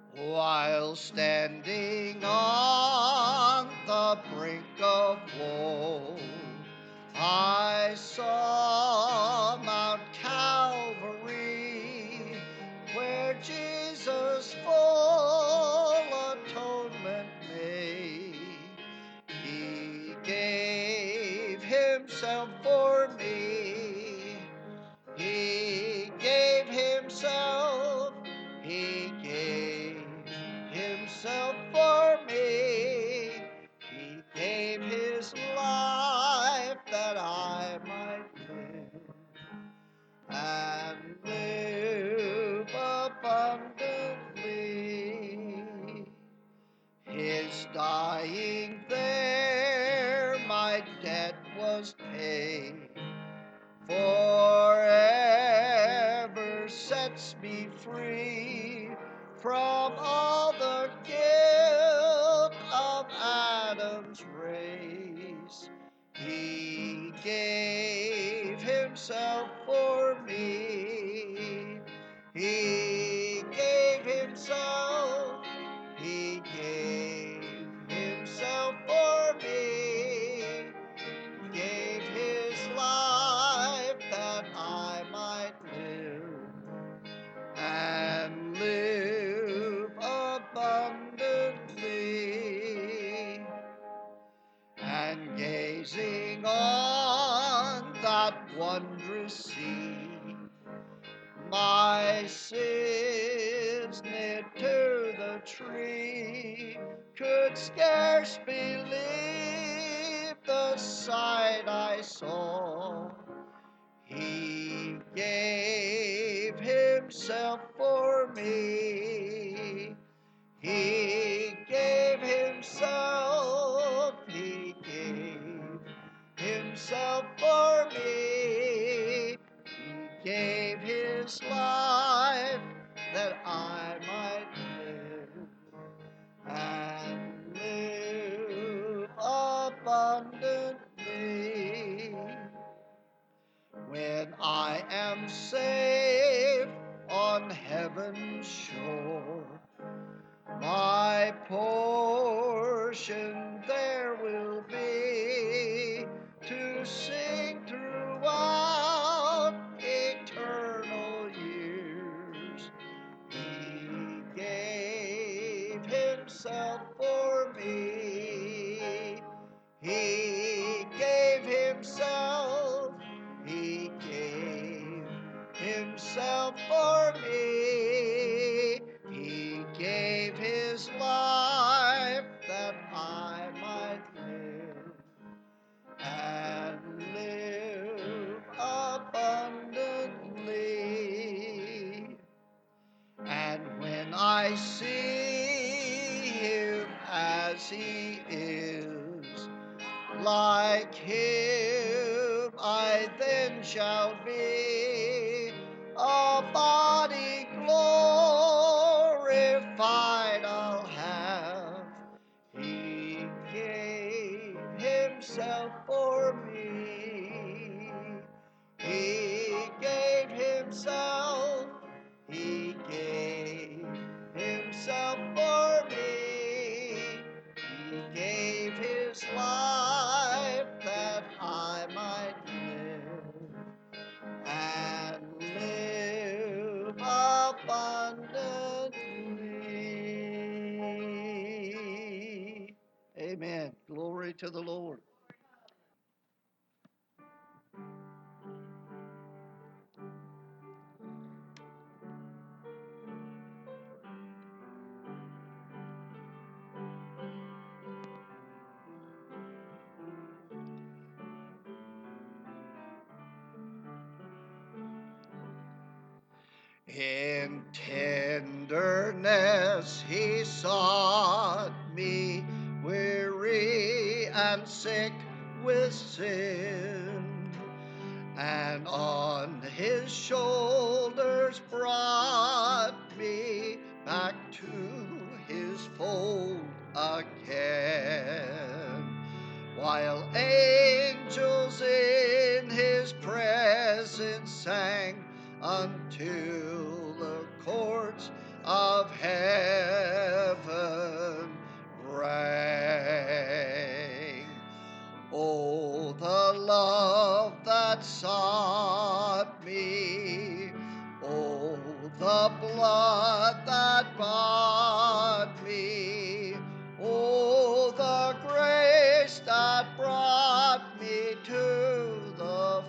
While standing on the brink of woe, I saw Mount Calvary, where Jesus full atonement made. He gave himself for me. He gave himself. He gave himself for me. He gave his life that I might live and live abundantly. His dying there, my debt was paid. Forever sets me free from all the guilt of Adam's race. He gave himself for me. He gave himself. He gave himself for me. Gave his life that I might live and live abundantly. And gazing on that wondrous scene, my sins knit to the tree, could scarce believe the sight I saw. He gave himself for me. He gave himself. He gave himself for me. He gave his life that I might live and live abundantly. When I am safe on heaven's shore, my portion there will be to sing throughout eternal years. He gave himself for me. He gave himself. He gave himself for me. He gave his life that I might live and live abundantly. And when I see him as he is, like him I then shall be, a body glorified I'll have. He gave himself for me. He gave himself. He gave himself for me. He gave his life that I might live and live abundantly. Amen. Glory to the Lord. In tenderness he sought me, weary and sick with sin, and on his shoulders brought me back to his fold again, while angels in his presence sang until the courts of heaven. blood that bought me. Oh, the grace that brought me to the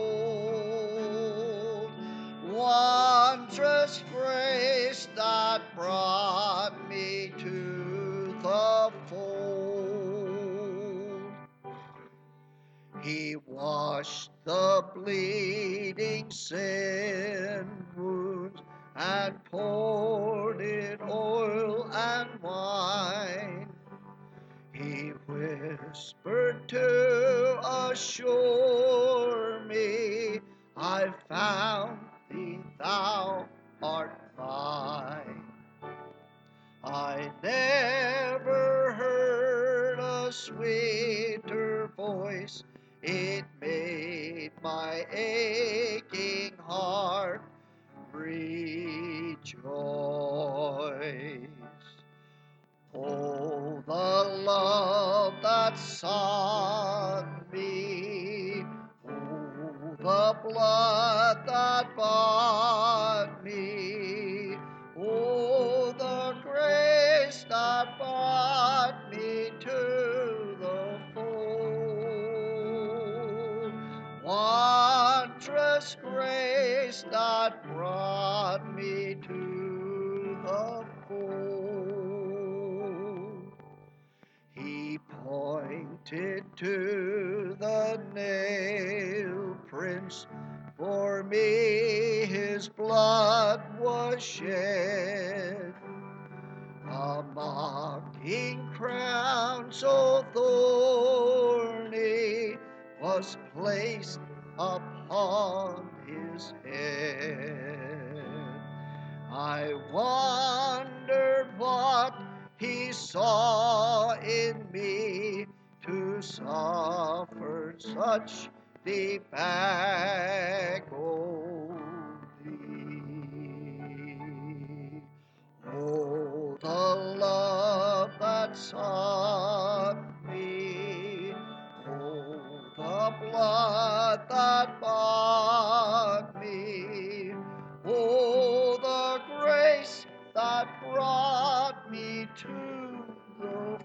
fold. Wondrous grace that brought me to the fold. He washed the bleeding sin wounds and poured in oil and wine. He whispered to assure me, I found thee, thou art mine. I never heard a sweeter voice. It made my aching heart rejoice. Oh, the love that sought me. Oh, the blood that bought me. Oh, the grace that brought me to the fold. Wondrous grace that brought me to the fold. He pointed to the nail prints. For me his blood was shed. A mocking crown so thorny was placed upon his head. I wondered what he saw in me to suffer such deep agony. Oh, the love that sought me. Oh, the blood that bought me. Oh, the grace that brought me to the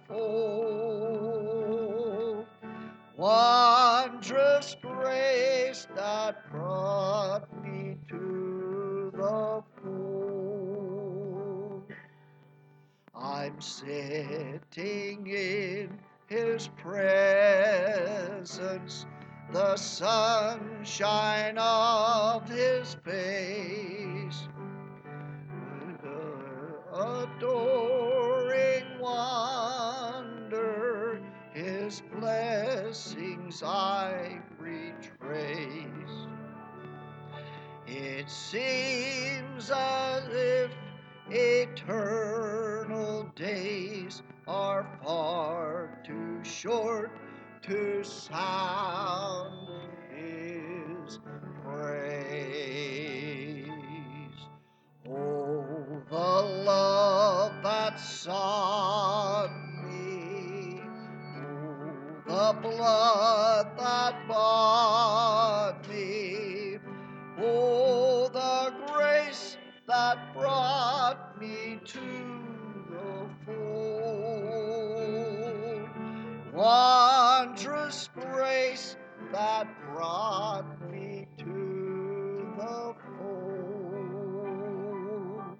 fold. Wondrous grace that brought me to the fold. I'm sitting in his presence, the sunshine of his face. Adoring wonder, his blessings I retrace. It seems as if eternal days are far too short to sound his praise. Oh, the love that sought me. Oh, the blood that bought me. Oh, the grace that brought me to the fold. Wondrous grace that brought me to the fold.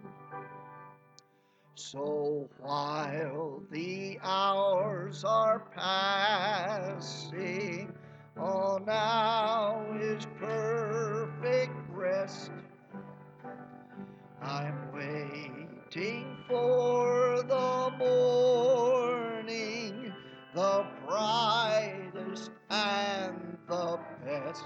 So while the hours are passing, all now is perfect rest. I'm waiting for the morning, the brightest and the best,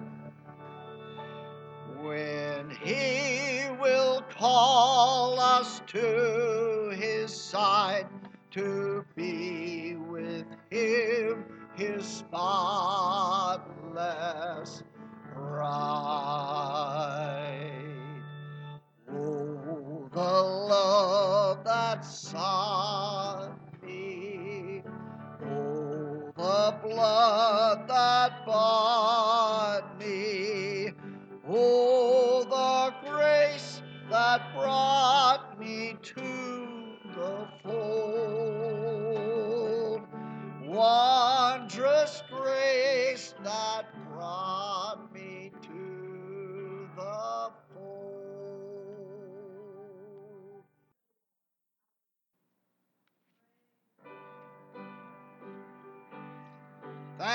when he will call us to his side to be with him, his spotless bride. Oh, the love that sought me. Oh, the blood that bought me. Oh, the grace that brought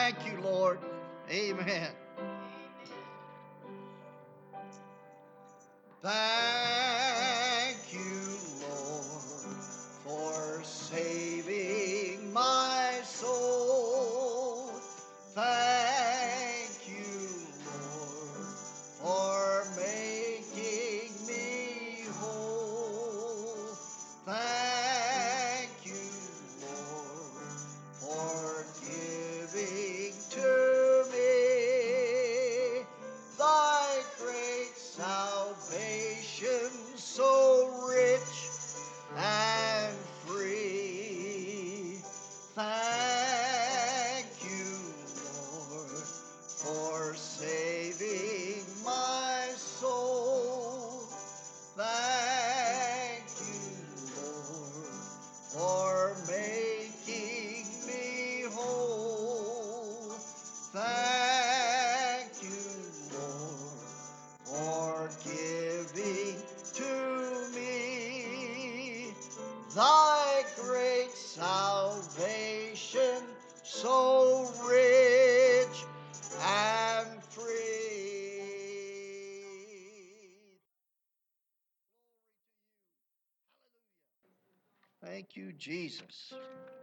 Thank you, Lord. Amen. Thank you, Lord, for saving my soul. Thank you, Lord, for making me whole. Thank you, Lord, for giving to me thy great salvation, so rich and free. Thank you, Lord, for saving my soul. Thank you, Lord, for making me whole. Thank you, Lord, for giving to me thy great salvation, so rich and free. Thank you, Jesus.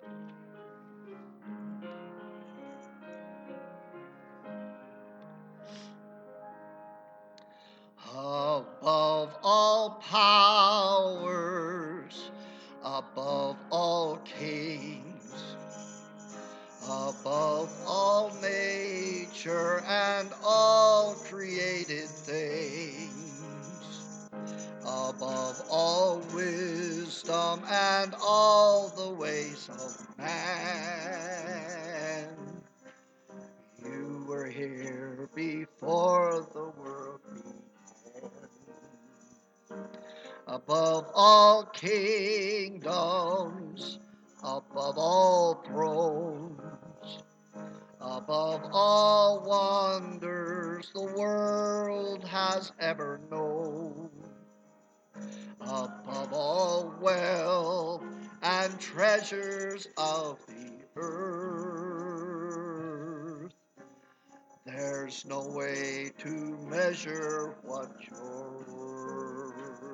Above all powers, above all kings, above all nature and all created things, above all wisdom and all the ways of man, you were here before the world began. Above all kingdoms, above all thrones, above all wonders the world has ever known, above all wealth and treasures of the earth, there's no way to measure what you're worth.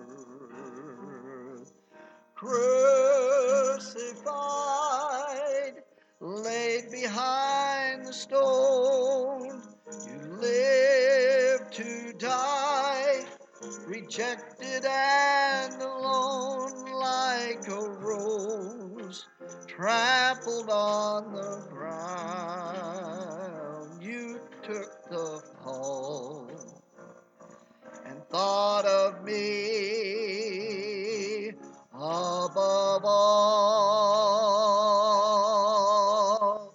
Crucified, laid behind the stone, you lived to die, rejected and alone, like a rose trampled on the ground. You took the fall and thought of me above all.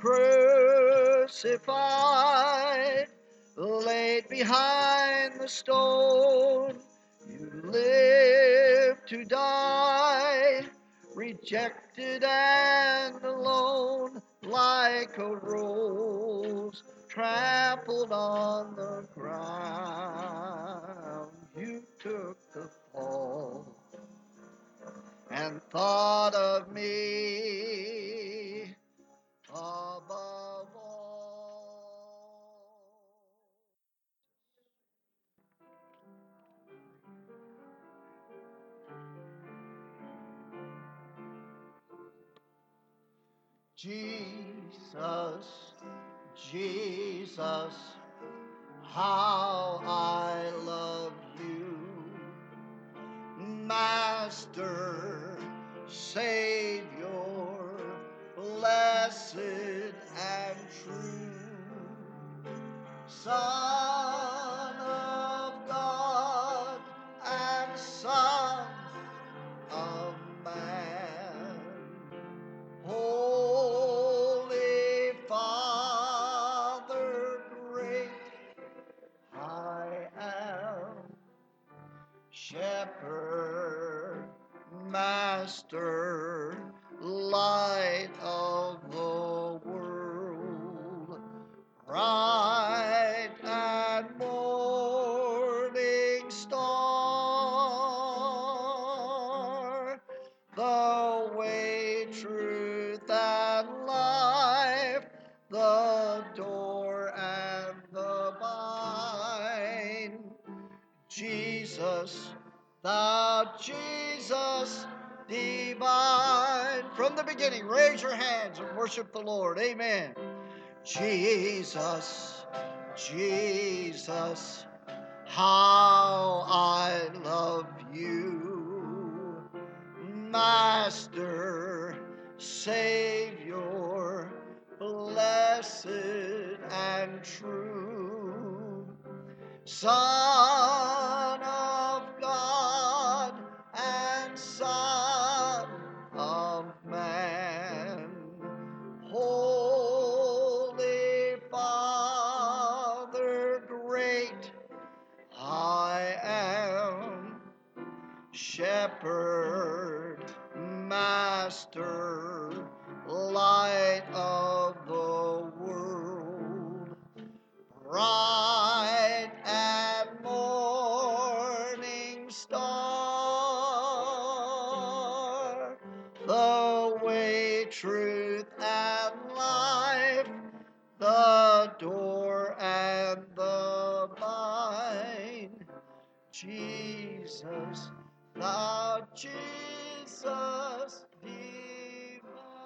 Crucified, laid behind the stone, you lived to die, rejected and alone, like a rose trampled on the ground. You took the fall and thought of me above all. Jesus, Jesus, how I love you. Master, Savior, blessed and true, Son of God and Son of man, Holy Father, great I am, Shepherd, Master, Light of the world, bright and morning star, the way, truth, and life, the Jesus divine. From the beginning, raise your hands and worship the Lord. Amen. Jesus, Jesus, how I love you. Master, Savior, blessed and true. Son of God and Son of man, Holy Father great, I am Shepherd, Master, Light of the world, bright and morning star, the way, truth, and life, the door and the vine. Jesus, thou Jesus divine.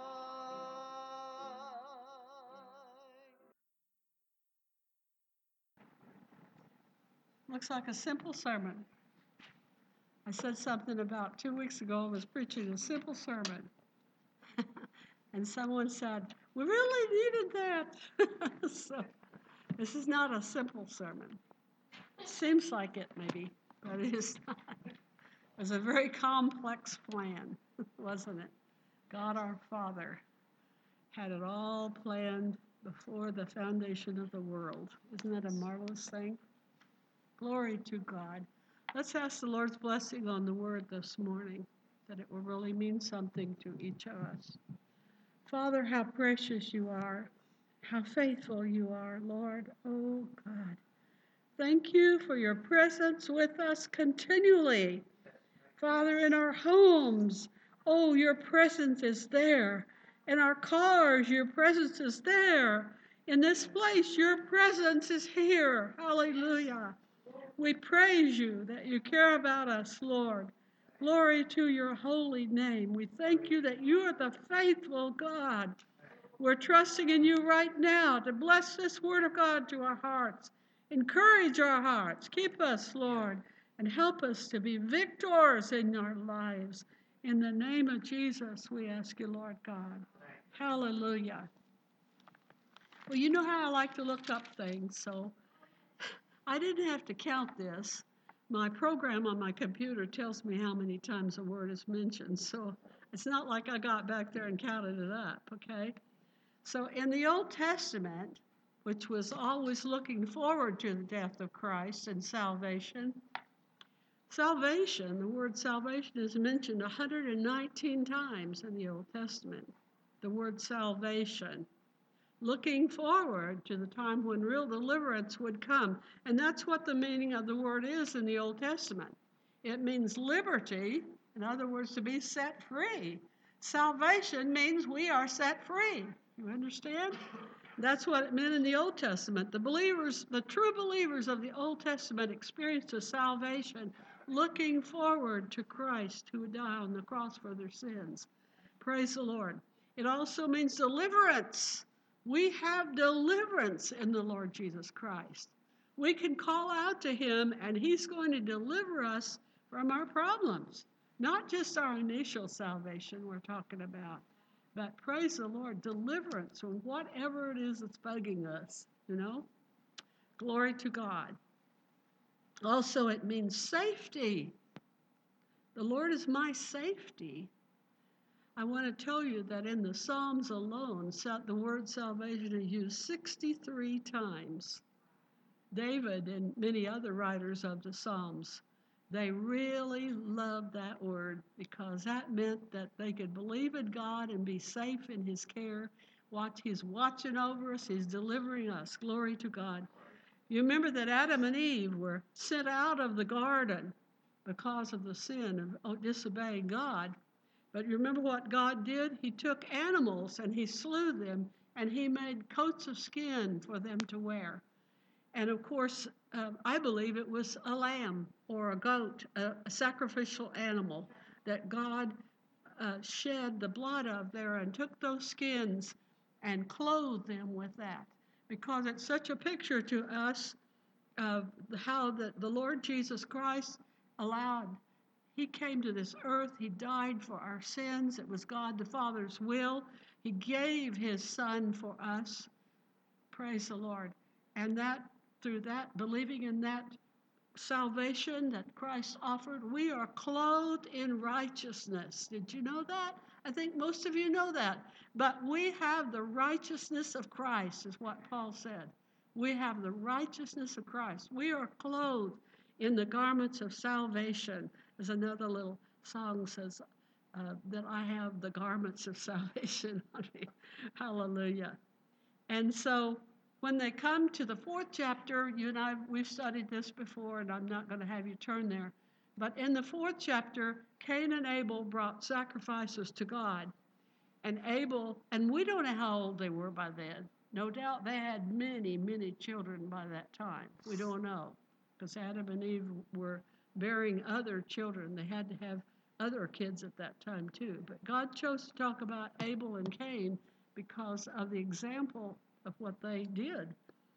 Looks like a simple sermon. I said something about 2 weeks ago. I was preaching a simple sermon. And someone said, we really needed that. So this is not a simple sermon. It seems like it maybe, but it is not. It was a very complex plan, wasn't it? God our Father had it all planned before the foundation of the world. Isn't that a marvelous thing? Glory to God. Let's ask the Lord's blessing on the word this morning, that it will really mean something to each of us. Father, how precious you are, how faithful you are, Lord. Oh, God. Thank you for your presence with us continually. Father, in our homes, oh, your presence is there. In our cars, your presence is there. In this place, your presence is here. Hallelujah. We praise you that you care about us, Lord. Glory to your holy name. We thank you that you are the faithful God. We're trusting in you right now to bless this word of God to our hearts. Encourage our hearts. Keep us, Lord, and help us to be victors in our lives. In the name of Jesus, we ask you, Lord God. Hallelujah. Well, you know how I like to look up things, so I didn't have to count this. My program on my computer tells me how many times a word is mentioned, so it's not like I got back there and counted it up, okay? So in the Old Testament, which was always looking forward to the death of Christ and salvation, the word salvation is mentioned 119 times in the Old Testament. The word salvation. Looking forward to the time when real deliverance would come. And that's what the meaning of the word is in the Old Testament. It means liberty, in other words, to be set free. Salvation means we are set free. You understand? That's what it meant in the Old Testament. The believers, the true believers of the Old Testament experienced a salvation looking forward to Christ who would die on the cross for their sins. Praise the Lord. It also means deliverance. We have deliverance in the Lord Jesus Christ. We can call out to him and he's going to deliver us from our problems. Not just our initial salvation we're talking about, but praise the Lord, deliverance from whatever it is that's bugging us, you know? Glory to God. Also, it means safety. The Lord is my safety. I want to tell you that in the Psalms alone, the word salvation is used 63 times. David and many other writers of the Psalms, they really loved that word because that meant that they could believe in God and be safe in his care. He's watching over us. He's delivering us. Glory to God. You remember that Adam and Eve were sent out of the garden because of the sin of disobeying God. But you remember what God did? He took animals and he slew them and he made coats of skin for them to wear. And of course, I believe it was a lamb or a goat, a sacrificial animal that God shed the blood of there and took those skins and clothed them with that, because it's such a picture to us of how the Lord Jesus Christ allowed. He came to this earth. He died for our sins. It was God the Father's will. He gave his Son for us. Praise the Lord. And that, through that, believing in that salvation that Christ offered, we are clothed in righteousness. Did you know that? I think most of you know that. But we have the righteousness of Christ, is what Paul said. We have the righteousness of Christ. We are clothed in the garments of salvation. There's another little song says that I have the garments of salvation on me. Hallelujah. And so when they come to the 4th chapter, you and I, we've studied this before, and I'm not going to have you turn there. But in the 4th chapter, Cain and Abel brought sacrifices to God. And Abel, and we don't know how old they were by then. No doubt they had many, many children by that time. We don't know, because Adam and Eve were bearing other children. They had to have other kids at that time too. But God chose to talk about Abel and Cain because of the example of what they did.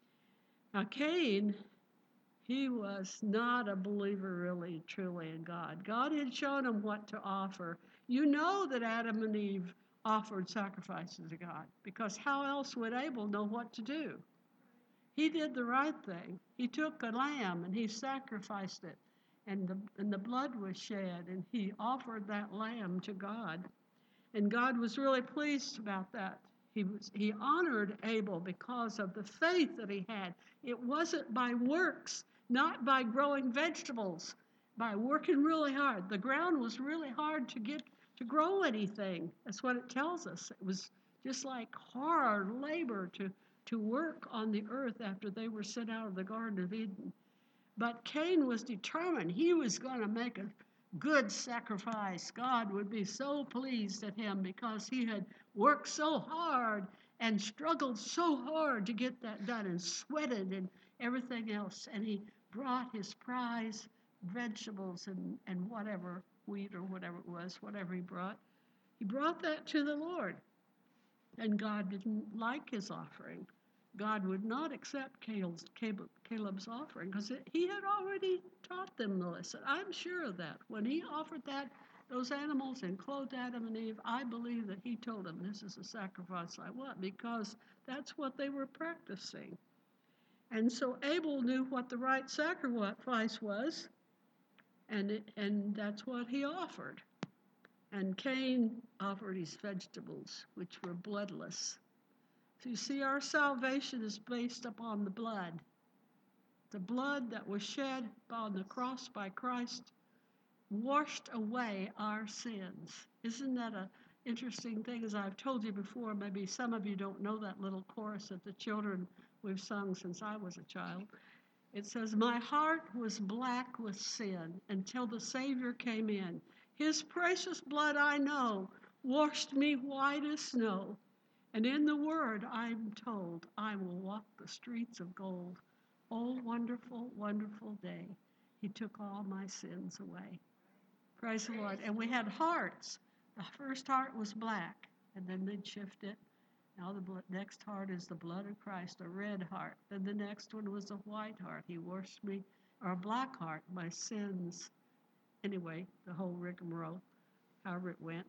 Now Cain, he was not a believer really, truly in God. God had shown him what to offer. You know that Adam and Eve offered sacrifices to God, because how else would Abel know what to do? He did the right thing. He took a lamb and he sacrificed it, and the blood was shed, and he offered that lamb to God. And God was really pleased about that. He honored Abel because of the faith that he had. It wasn't by works, not by growing vegetables, by working really hard. The ground was really hard to get to grow anything. That's what it tells us. It was just like hard labor to work on the earth after they were sent out of the Garden of Eden. But Cain was determined. He was going to make a good sacrifice. God would be so pleased at him because he had worked so hard and struggled so hard to get that done, and sweated and everything else. And he brought his prize vegetables and whatever, wheat or whatever it was, whatever he brought that to the Lord. And God didn't like his offering. God would not accept Caleb's offering because he had already taught them the lesson. I'm sure of that. When he offered those animals and clothed Adam and Eve, I believe that he told them, this is the sacrifice I want, because that's what they were practicing. And so Abel knew what the right sacrifice was, and that's what he offered. And Cain offered his vegetables, which were bloodless. So you see, our salvation is based upon the blood. The blood that was shed on the cross by Christ washed away our sins. Isn't that an interesting thing? As I've told you before, maybe some of you don't know that little chorus that the children we've sung since I was a child. It says, my heart was black with sin until the Savior came in. His precious blood, I know, washed me white as snow. And in the word I'm told, I will walk the streets of gold. Oh, wonderful, wonderful day. He took all my sins away. Praise the Lord. And we had hearts. The first heart was black, and then they'd shift it. Now the next heart is the blood of Christ, a red heart. Then the next one was a white heart. He washed me, or a black heart, my sins. Anyway, the whole rigmarole, however it went.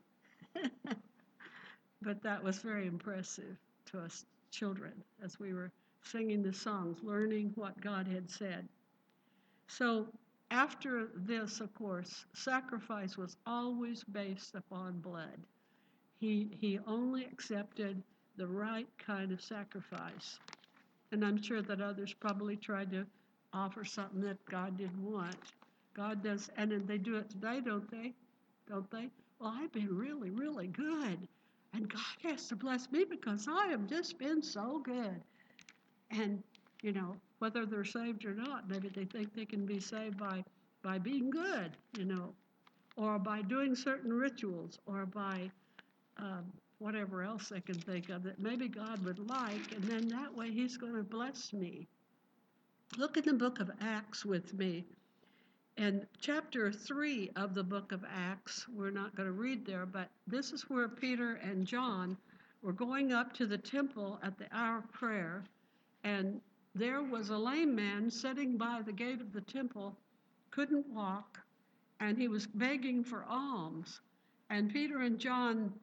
But that was very impressive to us children as we were singing the songs, learning what God had said. So after this, of course, sacrifice was always based upon blood. He only accepted the right kind of sacrifice. And I'm sure that others probably tried to offer something that God didn't want. God does, and then they do it today, don't they? Don't they? Well, I've been really, really good. And God has to bless me because I have just been so good. And, whether they're saved or not, maybe they think they can be saved by being good, or by doing certain rituals, or by whatever else they can think of that maybe God would like, and then that way he's going to bless me. Look in the book of Acts with me. In chapter 3 of the book of Acts, we're not going to read there, but this is where Peter and John were going up to the temple at the hour of prayer, and there was a lame man sitting by the gate of the temple, couldn't walk, and he was begging for alms. And Peter and John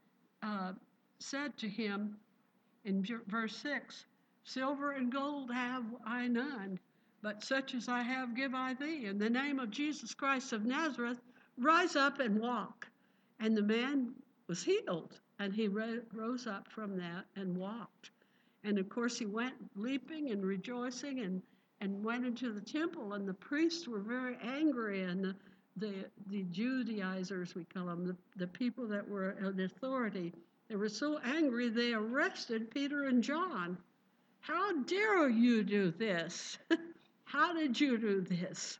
said to him in verse 6, "Silver and gold have I none, but such as I have give I thee. In the name of Jesus Christ of Nazareth, rise up and walk." And the man was healed, and he rose up from that and walked. And of course he went leaping and rejoicing and went into the temple, and the priests were very angry, and the Judaizers, we call them, the people that were in authority, they were so angry they arrested Peter and John. "How dare you do this? How did you do this?"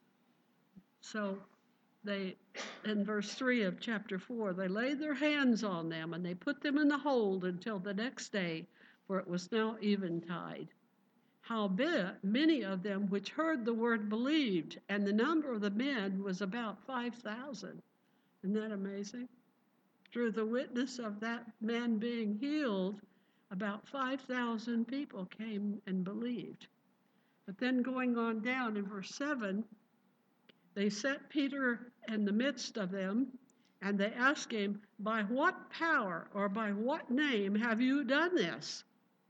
So they, in verse 3 of chapter 4, they laid their hands on them and they put them in the hold until the next day, for it was now eventide. Howbeit, many of them which heard the word believed, and the number of the men was about 5,000. Isn't that amazing? Through the witness of that man being healed, about 5,000 people came and believed. But then going on down in verse 7, they set Peter in the midst of them, and they asked him, "By what power or by what name have you done this?"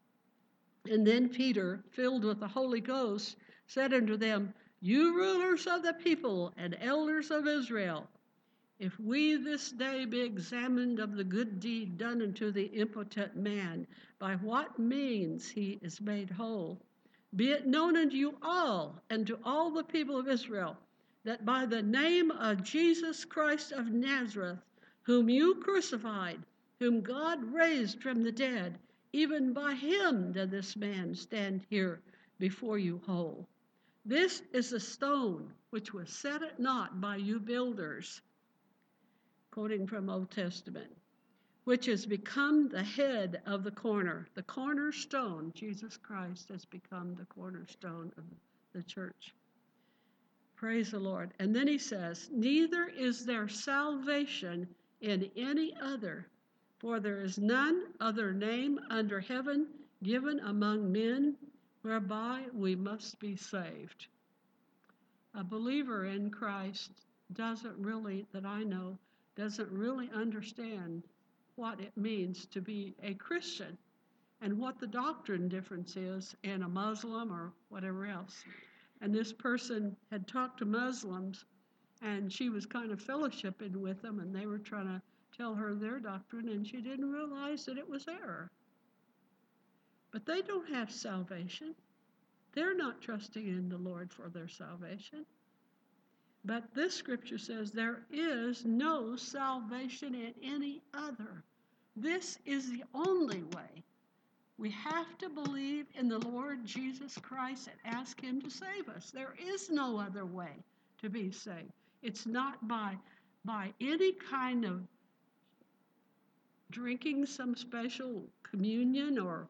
And then Peter, filled with the Holy Ghost, said unto them, "You rulers of the people and elders of Israel, if we this day be examined of the good deed done unto the impotent man, by what means he is made whole, be it known unto you all and to all the people of Israel, that by the name of Jesus Christ of Nazareth, whom you crucified, whom God raised from the dead, even by him does this man stand here before you whole. This is the stone which was set at naught by you builders," quoting from Old Testament, "which has become the head of the corner." The cornerstone, Jesus Christ, has become the cornerstone of the church. Praise the Lord. And then he says, "Neither is there salvation in any other, for there is none other name under heaven given among men whereby we must be saved." A believer in Christ doesn't really, that I know, doesn't really understand what it means to be a Christian and what the doctrine difference is in a Muslim or whatever else. And this person had talked to Muslims, and she was kind of fellowshipping with them, and they were trying to tell her their doctrine, and she didn't realize that it was error. But they don't have salvation. They're not trusting in the Lord for their salvation. But this scripture says there is no salvation in any other. This is the only way. We have to believe in the Lord Jesus Christ and ask him to save us. There is no other way to be saved. It's not by any kind of drinking some special communion or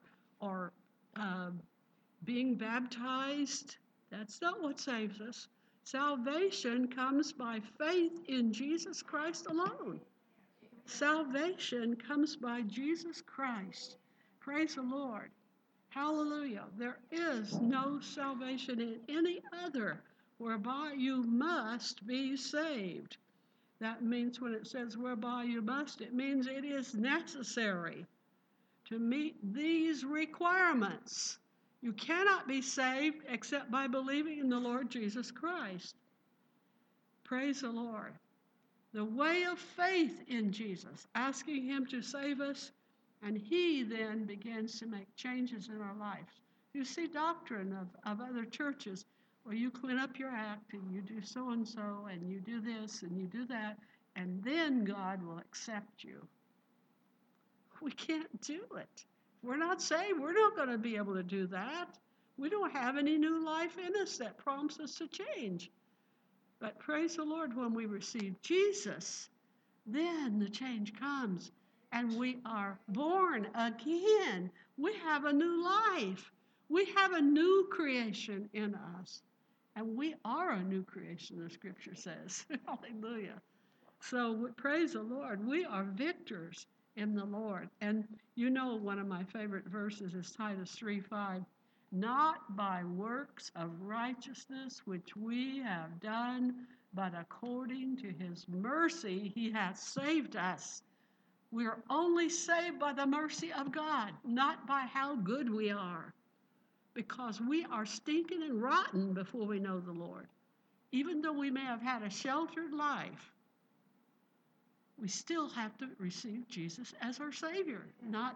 being baptized. That's not what saves us. Salvation comes by faith in Jesus Christ alone. Salvation comes by Jesus Christ. Praise the Lord. Hallelujah. There is no salvation in any other whereby you must be saved. That means when it says whereby you must, it means it is necessary to meet these requirements. You cannot be saved except by believing in the Lord Jesus Christ. Praise the Lord. The way of faith in Jesus, asking him to save us, and he then begins to make changes in our lives. You see doctrine of other churches where you clean up your act and you do so-and-so and you do this and you do that, and then God will accept you. We can't do it. We're not saved. We're not going to be able to do that. We don't have any new life in us that prompts us to change. But praise the Lord, when we receive Jesus, then the change comes and we are born again. We have a new life. We have a new creation in us. And we are a new creation, the scripture says. Hallelujah. So praise the Lord. We are victors in the Lord. And you know, one of my favorite verses is Titus 3:5. Not by works of righteousness which we have done, but according to his mercy he hath saved us. We are only saved by the mercy of God, not by how good we are. Because we are stinking and rotten before we know the Lord. Even though we may have had a sheltered life, we still have to receive Jesus as our Savior. Not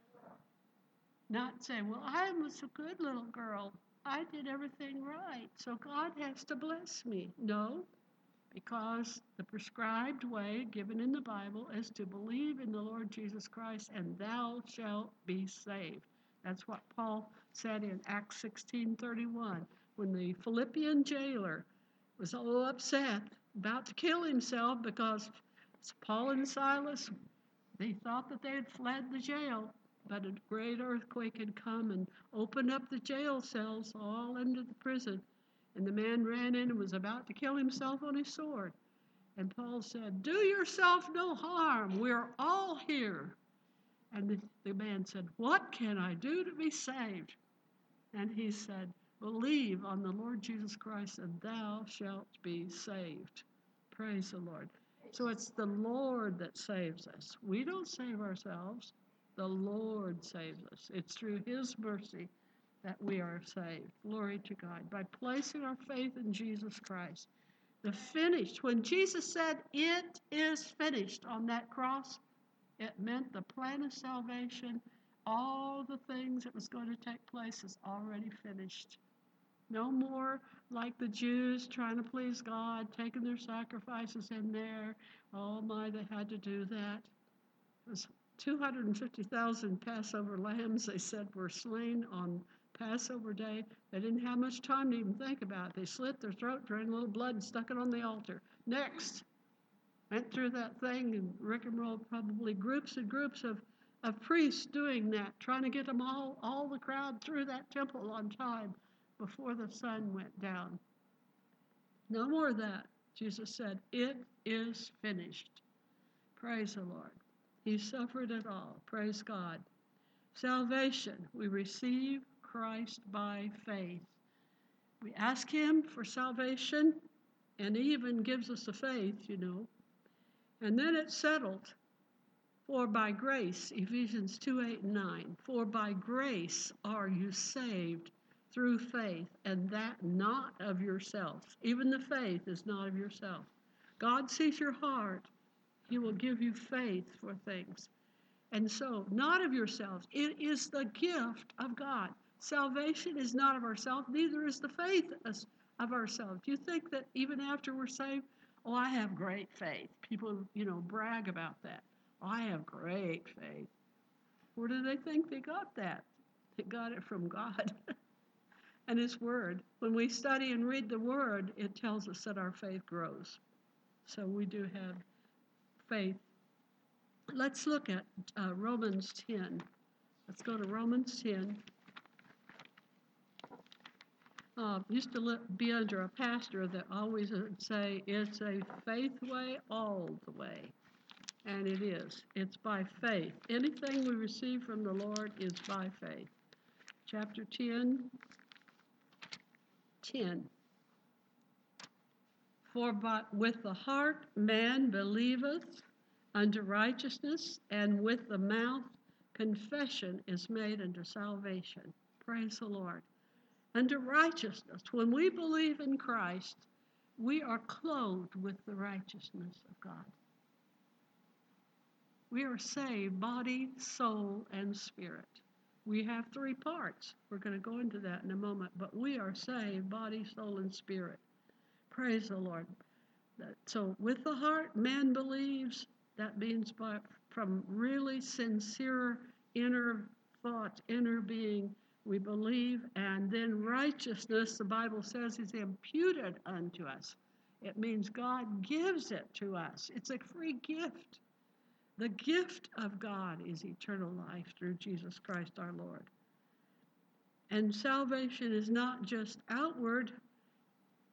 say, well, I was a good little girl. I did everything right, so God has to bless me. No, because the prescribed way given in the Bible is to believe in the Lord Jesus Christ, and thou shalt be saved. That's what Paul said in Acts 16:31, when the Philippian jailer was all upset, about to kill himself because Paul and Silas, they thought that they had fled the jail, but a great earthquake had come and opened up the jail cells all into the prison. And the man ran in and was about to kill himself on his sword. And Paul said, do yourself no harm. We're all here. And the man said, what can I do to be saved? And he said, believe on the Lord Jesus Christ, and thou shalt be saved. Praise the Lord. So it's the Lord that saves us. We don't save ourselves. The Lord saves us. It's through his mercy that we are saved. Glory to God. By placing our faith in Jesus Christ. The finished. When Jesus said, it is finished on that cross, it meant the plan of salvation, all the things that was going to take place is already finished. No more like the Jews trying to please God, taking their sacrifices in there. Oh my, they had to do that. It was 250,000 Passover lambs, they said, were slain on Passover day. They didn't have much time to even think about it. They slit their throat, drained a little blood, and stuck it on the altar. Next. Went through that thing and rigmarole, probably groups and groups of priests doing that, trying to get them all the crowd through that temple on time before the sun went down. No more of that. Jesus said, it is finished. Praise the Lord. He suffered it all. Praise God. Salvation. We receive Christ by faith. We ask him for salvation, and he even gives us the faith, you know. And then it's settled. For by grace, Ephesians 2:8-9, for by grace are you saved through faith, and that not of yourself. Even the faith is not of yourself. God sees your heart. He will give you faith for things. And so, not of yourselves. It is the gift of God. Salvation is not of ourselves, neither is the faith of ourselves. Do you think that even after we're saved, oh, I have great faith. People, brag about that. Oh, I have great faith. Where do they think they got that? They got it from God and his word. When we study and read the word, it tells us that our faith grows. So we do have faith. Let's look at Romans 10. Let's go to Romans 10. Used to be under a pastor that always would say, it's a faith way all the way. And it is. It's by faith. Anything we receive from the Lord is by faith. Chapter 10. For with the heart man believeth unto righteousness, and with the mouth confession is made unto salvation. Praise the Lord. Unto righteousness. When we believe in Christ, we are clothed with the righteousness of God. We are saved, body, soul, and spirit. We have three parts. We're going to go into that in a moment, but we are saved, body, soul, and spirit. Praise the Lord. So with the heart, man believes. That means from really sincere inner thought, inner being, we believe. And then righteousness, the Bible says, is imputed unto us. It means God gives it to us. It's a free gift. The gift of God is eternal life through Jesus Christ our Lord. And salvation is not just outward,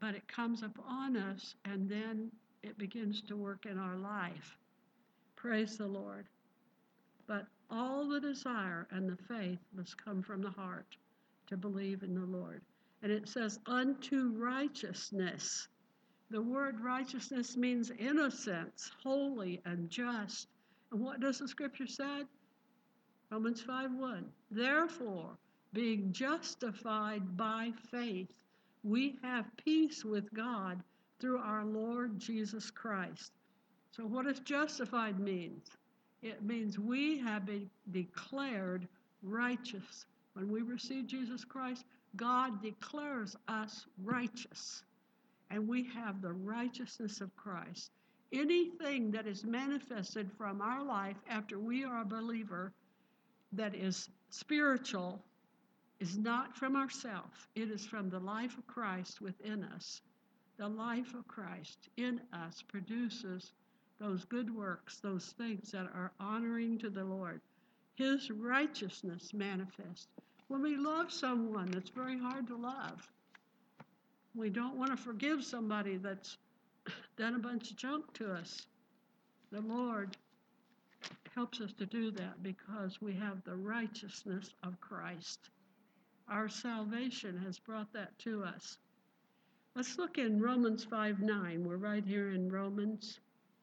but it comes upon us, and then it begins to work in our life. Praise the Lord. But all the desire and the faith must come from the heart to believe in the Lord. And it says, unto righteousness. The word righteousness means innocence, holy and just. And what does the scripture say? Romans 5:1. Therefore, being justified by faith, we have peace with God through our Lord Jesus Christ. So what does justified mean? It means we have been declared righteous. When we receive Jesus Christ, God declares us righteous. And we have the righteousness of Christ. Anything that is manifested from our life after we are a believer that is spiritual is not from ourselves. It is from the life of Christ within us. The life of Christ in us produces those good works, those things that are honoring to the Lord. His righteousness manifests. When we love someone that's very hard to love, we don't want to forgive somebody that's done a bunch of junk to us. The Lord helps us to do that because we have the righteousness of Christ. Our salvation has brought that to us. Let's look in Romans 5:9. We're right here in Romans.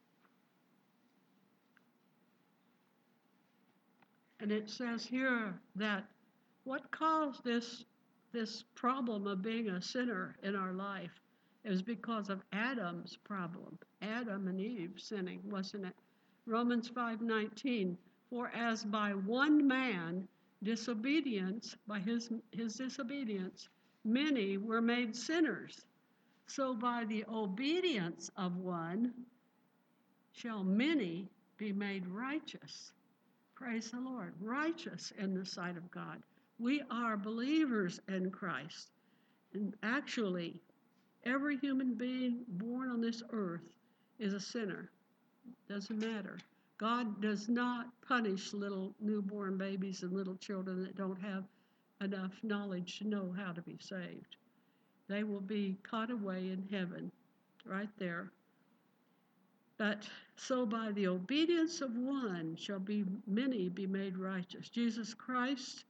And it says here that what caused this problem of being a sinner in our life is because of Adam's problem. Adam and Eve sinning, wasn't it? Romans 5:19. For as by one man disobedience, by his disobedience, many were made sinners. So by the obedience of one shall many be made righteous. Praise the Lord. Righteous in the sight of God. We are believers in Christ. And actually, every human being born on this earth is a sinner. Doesn't matter. God does not punish little newborn babies and little children that don't have enough knowledge to know how to be saved. They will be caught away in heaven, right there. But so by the obedience of one shall be many be made righteous. Jesus Christ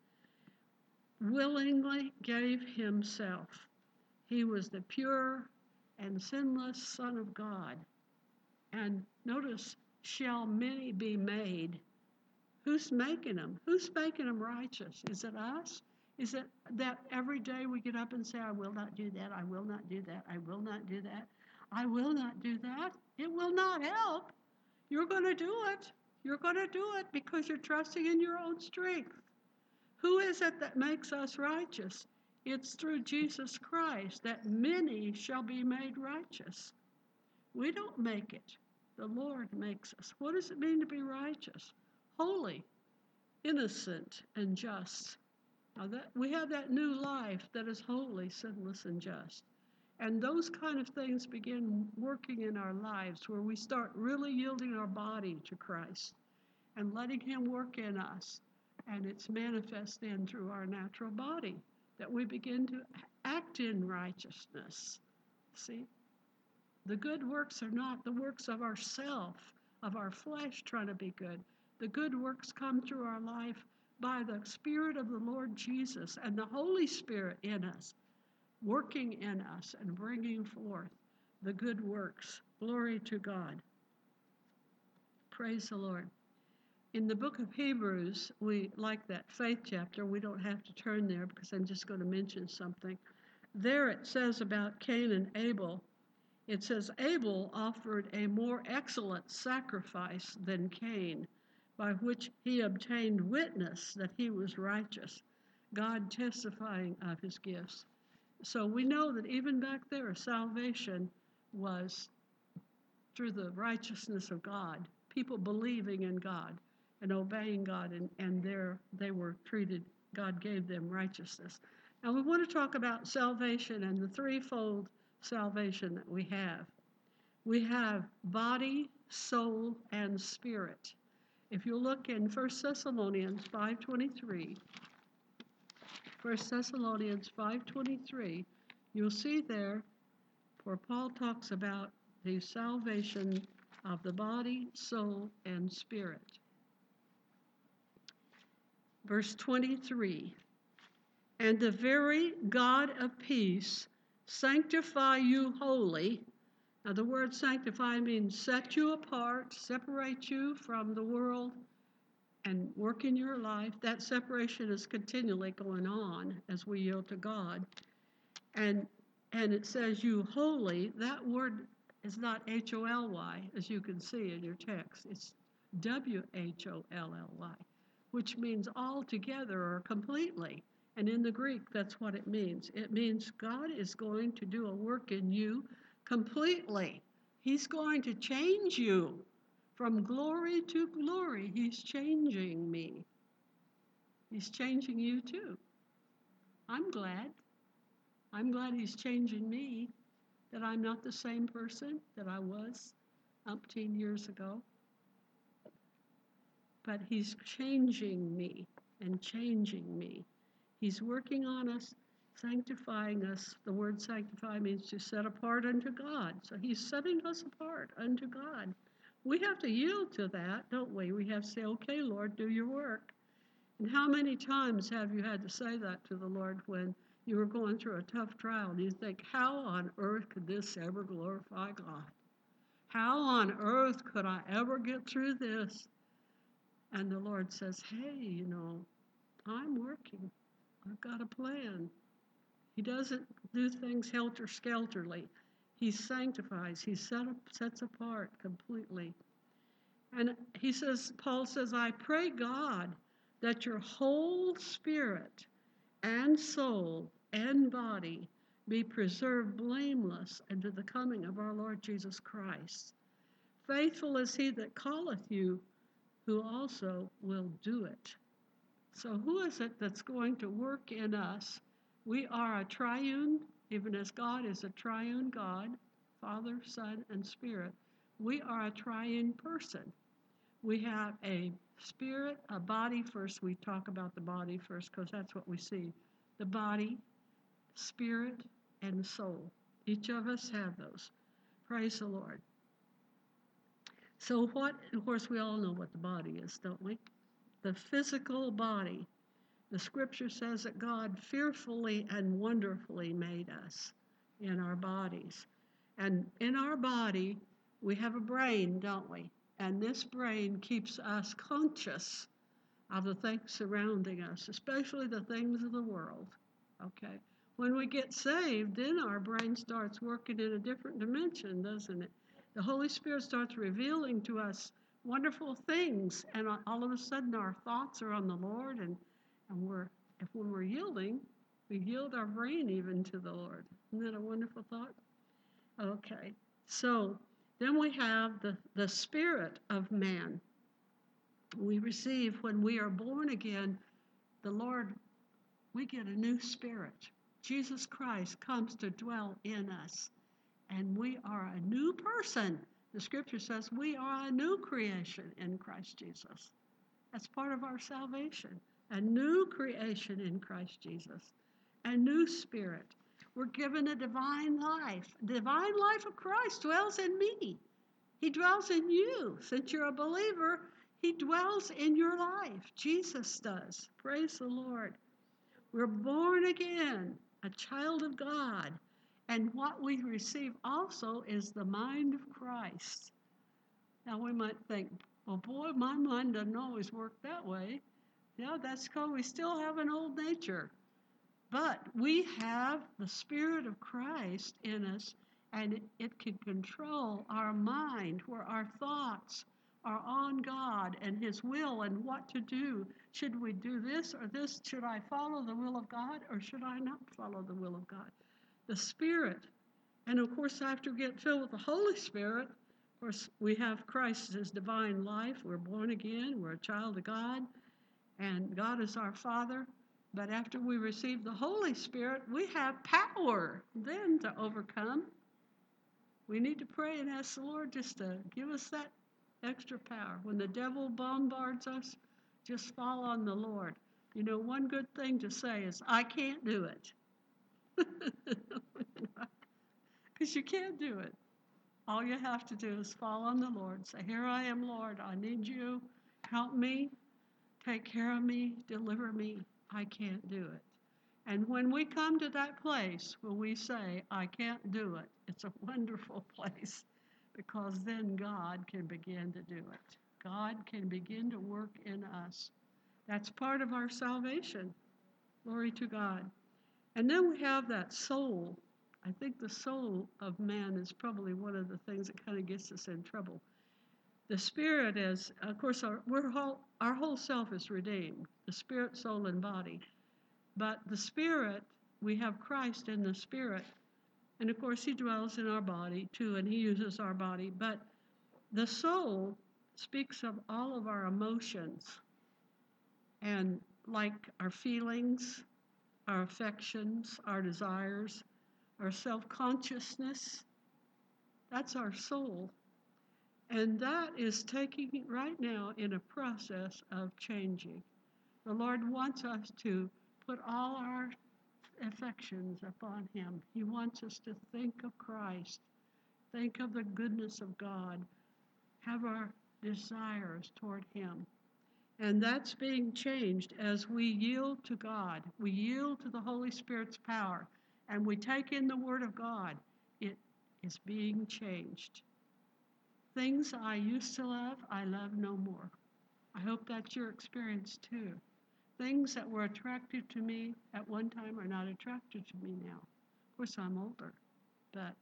willingly gave himself. He was the pure and sinless Son of God. And notice, shall many be made. Who's making them? Who's making them righteous? Is it us? Is it that every day we get up and say, I will not do that, I will not do that, I will not do that, I will not do that? It will not help. You're going to do it. You're going to do it because you're trusting in your own strength. Who is it that makes us righteous? It's through Jesus Christ that many shall be made righteous. We don't make it. The Lord makes us. What does it mean to be righteous? Holy, innocent, and just. Now that we have that new life that is holy, sinless, and just. And those kind of things begin working in our lives where we start really yielding our body to Christ and letting him work in us. And it's manifest then through our natural body that we begin to act in righteousness. See? The good works are not the works of ourself, of our flesh trying to be good. The good works come through our life by the Spirit of the Lord Jesus and the Holy Spirit in us, working in us and bringing forth the good works. Glory to God. Praise the Lord. In the book of Hebrews, we like that faith chapter. We don't have to turn there because I'm just going to mention something. There it says about Cain and Abel. It says, Abel offered a more excellent sacrifice than Cain, by which he obtained witness that he was righteous, God testifying of his gifts. So we know that even back there, salvation was through the righteousness of God, people believing in God and obeying God, and they were treated, God gave them righteousness. Now we want to talk about salvation and the threefold salvation that we have. We have body, soul, and spirit. If you look in 1 Thessalonians 5:23, 1 Thessalonians 5:23, you'll see there For Paul talks about the salvation of the body, soul, and spirit. Verse 23, and the very God of peace sanctify you wholly. Now the word sanctify means set you apart, separate you from the world, and work in your life. That separation is continually going on as we yield to God. And it says you holy. That word is not H-O-L-Y, as you can see in your text. It's W-H-O-L-L-Y, which means altogether or completely. And in the Greek, that's what it means. It means God is going to do a work in you completely. He's going to change you from glory to glory. He's changing me. He's changing you too. I'm glad. I'm glad he's changing me, that I'm not the same person that I was umpteen years ago. But he's changing me and changing me. He's working on us, sanctifying us. The word sanctify means to set apart unto God. So he's setting us apart unto God. We have to yield to that, don't we? We have to say, okay, Lord, do your work. And how many times have you had to say that to the Lord when you were going through a tough trial? And you think, how on earth could this ever glorify God? How on earth could I ever get through this? And the Lord says, hey, I'm working. I've got a plan. He doesn't do things helter-skelterly. He sanctifies. He sets apart completely. And Paul says, I pray God that your whole spirit and soul and body be preserved blameless unto the coming of our Lord Jesus Christ. Faithful is he that calleth you, who also will do it. So who is it that's going to work in us? We are a triune, even as God is a triune God, Father, Son, and Spirit. We are a triune person. We have a spirit, a body first. We talk about the body first because that's what we see. The body, spirit, and soul. Each of us have those. Praise the Lord. So of course, we all know what the body is, don't we? The physical body. The scripture says that God fearfully and wonderfully made us in our bodies. And in our body, we have a brain, don't we? And this brain keeps us conscious of the things surrounding us, especially the things of the world, okay? When we get saved, then our brain starts working in a different dimension, doesn't it? The Holy Spirit starts revealing to us wonderful things, and all of a sudden our thoughts are on the Lord, and when we're yielding, we yield our brain even to the Lord. Isn't that a wonderful thought? Okay, so then we have the spirit of man. We receive, when we are born again, the Lord, we get a new spirit. Jesus Christ comes to dwell in us, and we are a new person. The scripture says we are a new creation in Christ Jesus. That's part of our salvation. A new creation in Christ Jesus. A new spirit. We're given a divine life. The divine life of Christ dwells in me. He dwells in you. Since you're a believer, he dwells in your life. Jesus does. Praise the Lord. We're born again, a child of God. And what we receive also is the mind of Christ. Now we might think, well, boy, my mind doesn't always work that way. Yeah, that's because we still have an old nature. But we have the Spirit of Christ in us, and it can control our mind, where our thoughts are on God and his will and what to do. Should we do this or this? Should I follow the will of God or should I not follow the will of God? The Spirit. And of course, after we get filled with the Holy Spirit, of course, we have Christ's divine life. We're born again. We're a child of God. And God is our Father. But after we receive the Holy Spirit, we have power then to overcome. We need to pray and ask the Lord just to give us that extra power. When the devil bombards us, just fall on the Lord. One good thing to say is, I can't do it. because you can't do it. All you have to do is fall on the Lord. Say, here I am, Lord. I need you. Help me. Take care of me. Deliver me. I can't do it. And when we come to that place where we say, I can't do it, it's a wonderful place because then God can begin to do it. God can begin to work in us. That's part of our salvation. Glory to God. And then we have that soul. I think the soul of man is probably one of the things that kind of gets us in trouble. The spirit is, of course, our whole self is redeemed, the spirit, soul, and body. But the spirit, we have Christ in the spirit. And of course, he dwells in our body too, and he uses our body. But the soul speaks of all of our emotions, and like our feelings, our affections, our desires, our self-consciousness. That's our soul. And that is taking right now in a process of changing. The Lord wants us to put all our affections upon him. He wants us to think of Christ, think of the goodness of God, have our desires toward him. And that's being changed as we yield to God. We yield to the Holy Spirit's power, and we take in the Word of God. It is being changed. Things I used to love, I love no more. I hope that's your experience too. Things that were attractive to me at one time are not attractive to me now. Of course, I'm older, but,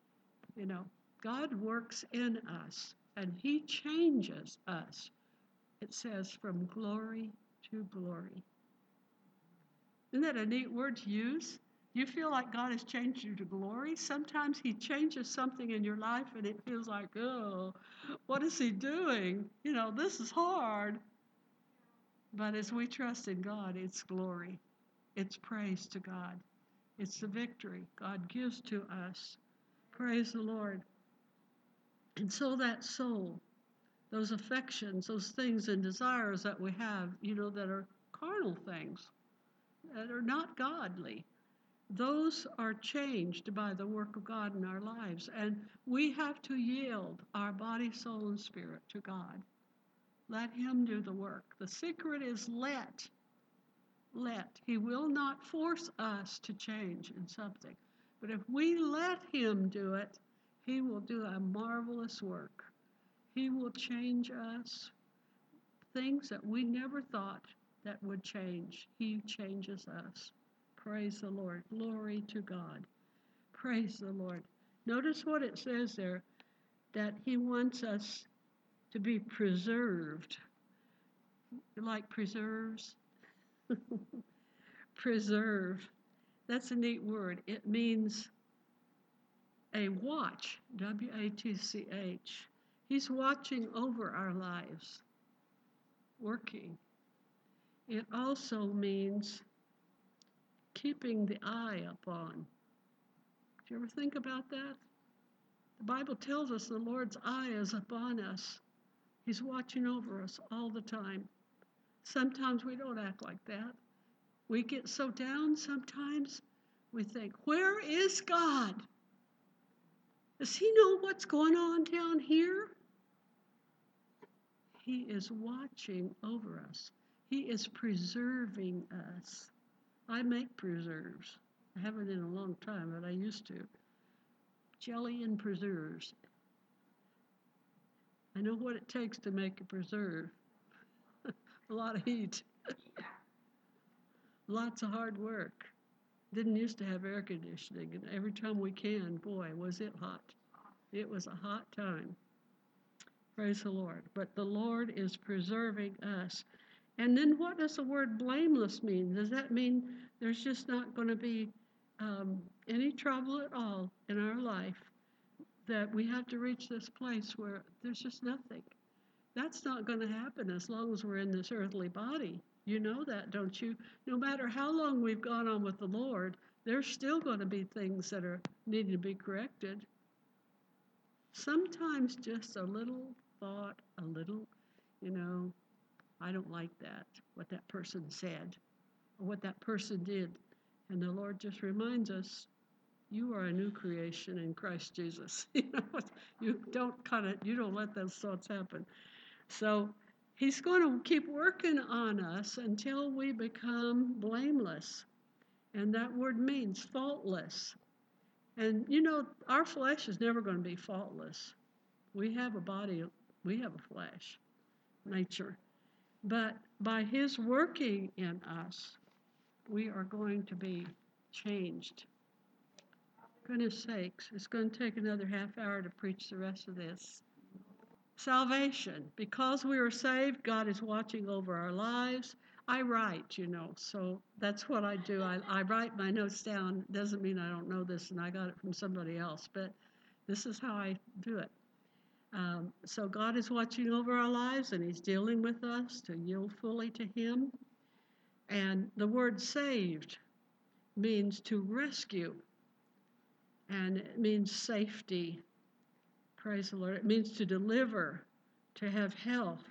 God works in us, and he changes us. It says from glory to glory. Isn't that a neat word to use? You feel like God has changed you to glory? Sometimes he changes something in your life and it feels like, oh, what is he doing? This is hard. But as we trust in God, it's glory. It's praise to God. It's the victory God gives to us. Praise the Lord. And so that soul, those affections, those things and desires that we have, that are carnal things, that are not godly, those are changed by the work of God in our lives. And we have to yield our body, soul, and spirit to God. Let him do the work. The secret is let. He will not force us to change in something. But if we let him do it, he will do a marvelous work. He will change us. Things that we never thought that would change, he changes us. Praise the Lord. Glory to God. Praise the Lord. Notice what it says there, that he wants us to be preserved. You like preserves? Preserve. That's a neat word. It means a watch, W-A-T-C-H. He's watching over our lives, working. It also means keeping the eye upon. Do you ever think about that? The Bible tells us the Lord's eye is upon us. He's watching over us all the time. Sometimes we don't act like that. We get so down sometimes, we think, where is God? Does he know what's going on down here? He is watching over us. He is preserving us. I make preserves. I haven't in a long time, but I used to. Jelly and preserves. I know what it takes to make a preserve. A lot of heat. Lots of hard work. Didn't used to have air conditioning, and every time we can, boy, was it hot. It was a hot time. Praise the Lord. But the Lord is preserving us. And then what does the word blameless mean? Does that mean there's just not going to be any trouble at all in our life, that we have to reach this place where there's just nothing? That's not going to happen as long as we're in this earthly body. You know that, don't you? No matter how long we've gone on with the Lord, there's still going to be things that are needing to be corrected. Sometimes just a little thought, I don't like that, what that person said, or what that person did. And the Lord just reminds us, You are a new creation in Christ Jesus. You don't let those thoughts happen. So he's going to keep working on us until we become blameless. And that word means faultless. And our flesh is never going to be faultless. We have a body, we have a flesh nature. But by his working in us, we are going to be changed. Goodness sakes, it's going to take another half hour to preach the rest of this. Salvation. Because we are saved, God is watching over our lives. I write, so that's what I do. I write my notes down. Doesn't mean I don't know this and I got it from somebody else, but this is how I do it. So God is watching over our lives and he's dealing with us to yield fully to him. And the word saved means to rescue. And it means safety. Praise the Lord. It means to deliver, to have health,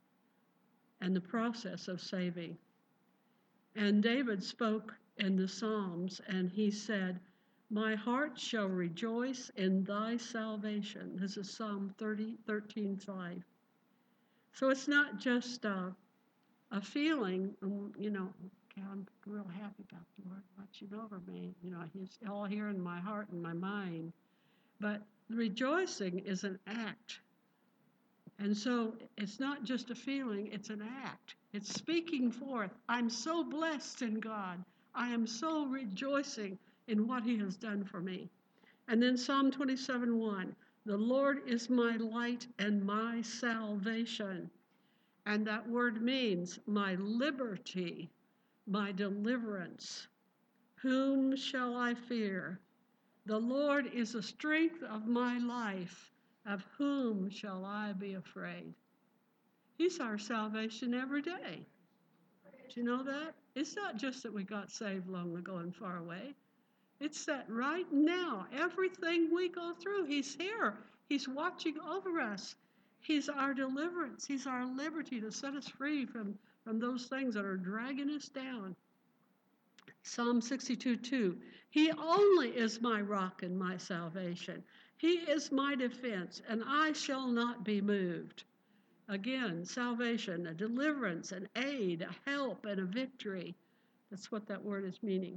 and the process of saving. And David spoke in the Psalms, and he said, my heart shall rejoice in thy salvation. This is Psalm 13:5. So it's not just a feeling, okay, I'm real happy about the Lord watching over me. He's all here in my heart and my mind. But rejoicing is an act. And so it's not just a feeling, it's an act. It's speaking forth. I'm so blessed in God. I am so rejoicing in what he has done for me. And then Psalm 27:1, the Lord is my light and my salvation. And that word means my liberty, my deliverance. Whom shall I fear? The Lord is the strength of my life. Of whom shall I be afraid? He's our salvation every day. Do you know that? It's not just that we got saved long ago and far away. It's that right now, everything we go through, he's here. He's watching over us. He's our deliverance. He's our liberty to set us free from those things that are dragging us down. Psalm 62:2. He only is my rock and my salvation. He is my defense, and I shall not be moved. Again, salvation, a deliverance, an aid, a help, and a victory. That's what that word is meaning.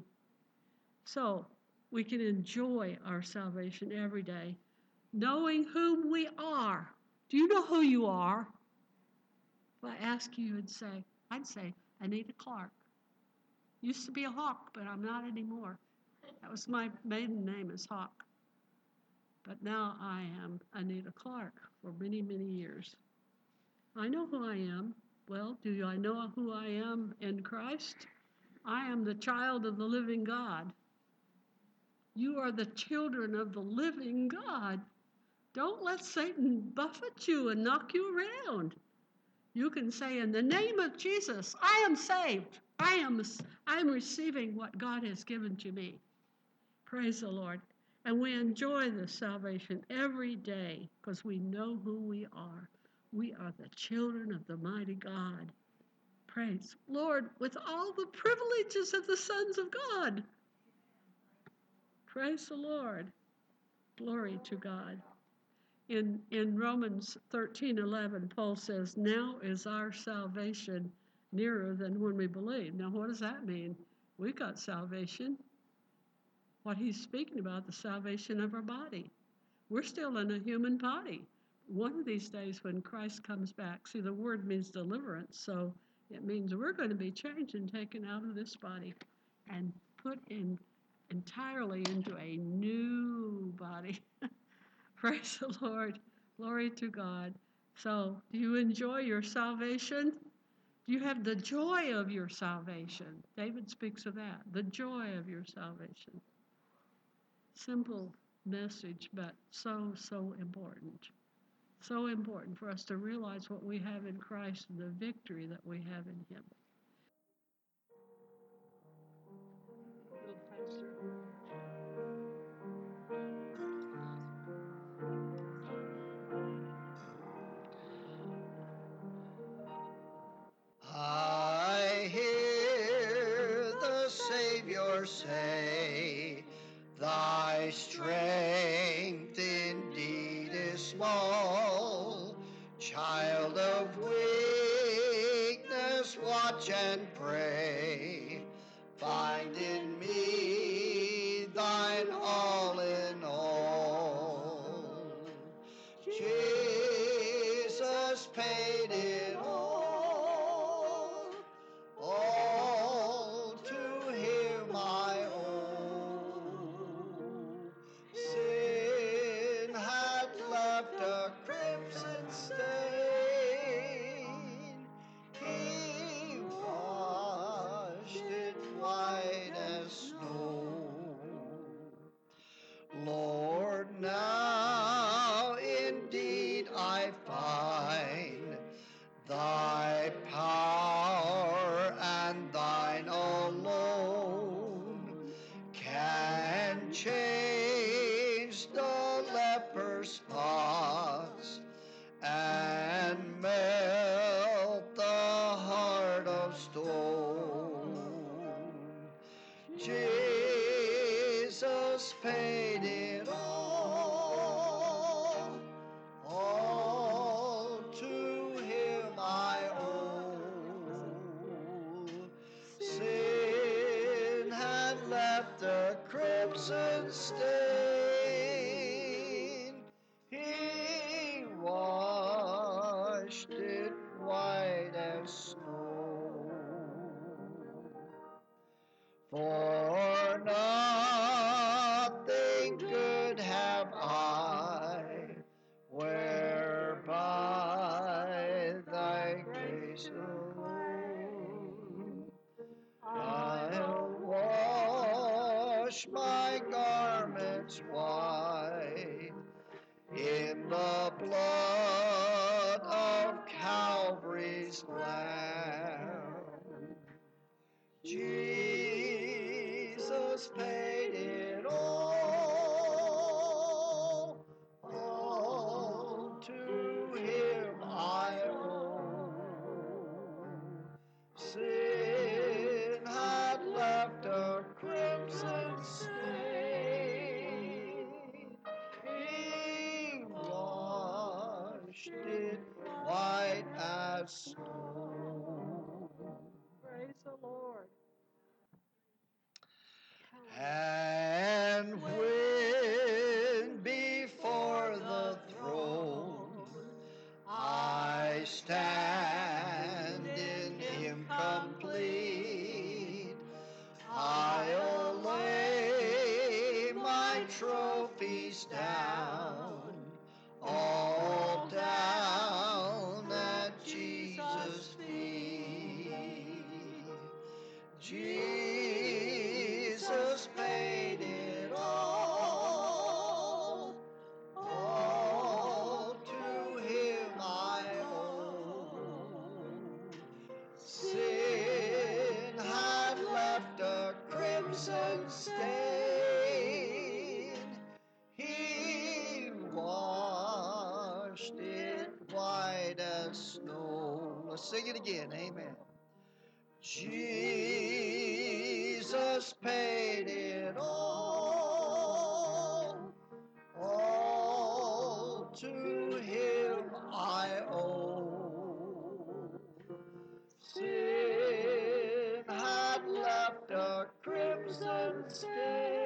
So we can enjoy our salvation every day, knowing whom we are. Do you know who you are? If I ask you, I'd say, Anita Clark. Used to be a Hawk, but I'm not anymore. That was my maiden name is Hawk. But now I am Anita Clark for many, many years. I know who I am. Well, do I know who I am in Christ? I am the child of the living God. You are the children of the living God. Don't let Satan buffet you and knock you around. You can say, in the name of Jesus, I am saved. I am receiving what God has given to me. Praise the Lord. And we enjoy this salvation every day because we know who we are. We are the children of the mighty God. Praise Lord, with all the privileges of the sons of God. Praise the Lord. Glory to God. In Romans 13:11, Paul says, now is our salvation nearer than when we believe. Now, what does that mean? We got salvation. What he's speaking about, the salvation of our body. We're still in a human body. One of these days when Christ comes back, see, the word means deliverance, so it means we're going to be changed and taken out of this body and put in entirely into a new body. Praise the Lord. Glory to God. So, do you enjoy your salvation? Do you have the joy of your salvation? David speaks of that, the joy of your salvation. Simple message, but so, so important. So important for us to realize what we have in Christ and the victory that we have in him. I hear the Savior say, Thy strength indeed is small. Child of weakness, watch and pray. Find in me thine all in all. Jesus paid it all to hear my own. Sin had left a crimson stain. He washed it white as snow. Lord, now indeed I find thy power and thine alone can change the leper's spots and melt the heart of stone. Jesus paid it all to hear my own. Sin had left a crimson stain. He washed it white as snow. For nothing good have I, whereby thy grace alone. I'll wash my garments white in the blood of Calvary's Lamb. Jesus paid it all to him I owe. Sin had left a crimson stain. He washed it white as snow. Praise the Lord. And when before the throne I stand in him complete, I'll lay my trophies down, all down at Jesus' feet. Jesus paid it all to him I owe. Sin had left a crimson stain. He washed it white as snow. Let's sing it again. Amen. Jesus paid it all to him I owe. Sin had left a crimson stain.